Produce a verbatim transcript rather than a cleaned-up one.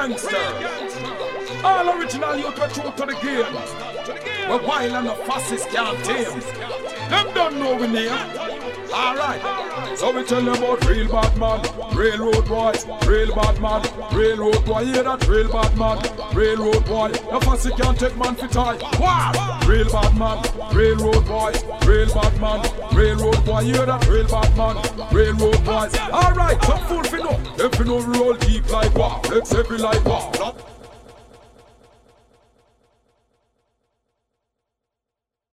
gangster. All original youth were true to the game. We're wild and the fascists can't tame. Them don't know we name. Alright, so we tell them about real bad man, railroad boys, real bad man, railroad boy, hear that real bad man, railroad boy, the fussy can't take man for tie. Wow, real bad man, railroad boys, real bad man, railroad boy, hear that real bad man, railroad boys. Alright, some fool fi know, them fi know roll deep like wow, let's every like wow.